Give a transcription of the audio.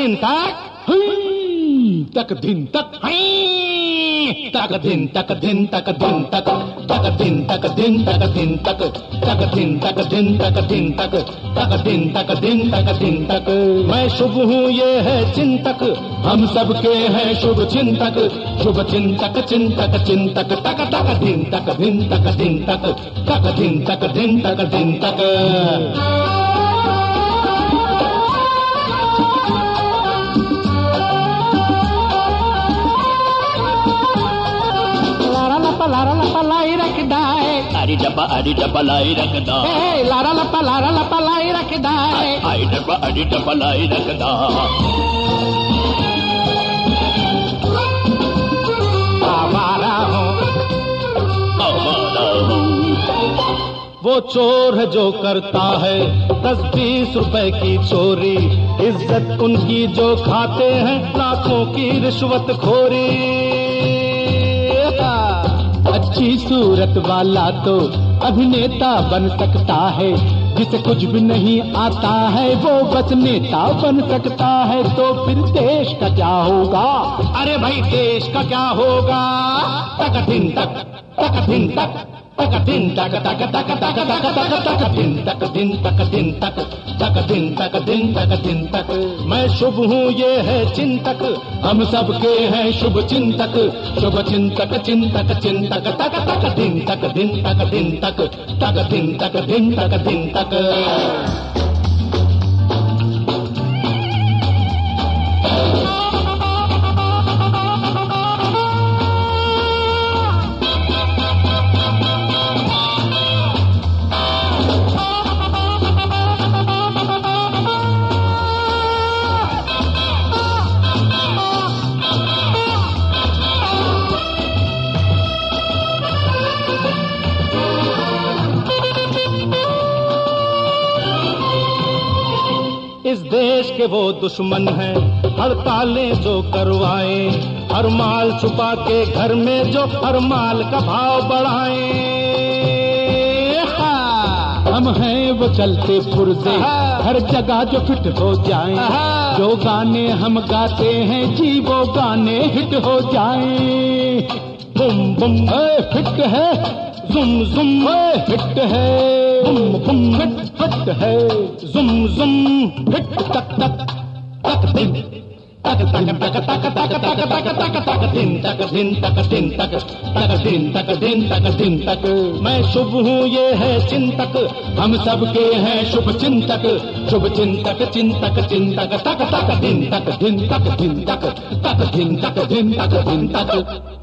दिन तक तक दिन तक तक दिन तक दिन तक दिन तक तक दिन तक दिन तक दिन तक तक दिन तक दिन तक दिन तक तक दिन तक दिन तक दिन तक। मैं शुभ हूँ ये है चिंतक, हम सबके हैं शुभ चिंतक, शुभ चिंतक चिंतक चिंतक तक तक दिन तक दिन तक दिन तक तक दिन तक दिन तक दिन तक। लारा लपा लाई रखदाए, अरी डब्बा लाई रखदा, लारा लपा लाई रखदाए, अरी डब्बा लाई रखदा। आवारा हूँ वो चोर है जो करता है 10-20 रुपए की चोरी, इज्जत उनकी जो खाते हैं लाखों की रिश्वत खोरी। अच्छी सूरत वाला तो अभिनेता बन सकता है, जिसे कुछ भी नहीं आता है वो बस नेता बन सकता है। तो फिर देश का क्या होगा? अरे भाई देश का क्या होगा? तक दिन तक तक दिन तक तक दिन तक तक तक तक तक तक तक दिन तक दिन तक दिन तक तक दिन तक दिन तक दिन तक। मैं शुभ हूँ ये है चिंतक, हम सबके हैं शुभ चिंतक, शुभ चिंतक चिंतक चिंतक तक तक दिन तक दिन तक दिन तक तक दिन तक दिन तक दिन तक। इस देश के वो दुश्मन हैं हड़तालें जो करवाए, हर माल छुपा के घर में जो हर माल का भाव बढ़ाए। हम हैं वो चलते पुर्जे हर जगह जो फिट हो जाएं, जो गाने हम गाते हैं जी वो गाने हिट हो जाएं। बुम बुम फिट है, जुम जुम हिट है, बुम बुम हिट है, जुम जुम हिट तक तक तक दिन तक तक तक तक तक तक तक तक तक दिन तक दिन तक दिन तक तक दिन तक दिन तक दिन तक। मैं शुभ हूँ ये है चिंतक, हम सबके हैं शुभ चिंतक, शुभ चिंतक चिंतक चिंतक तक तक दिन तक दिन तक दिन तक तक दिन तक दिन तक दिन तक।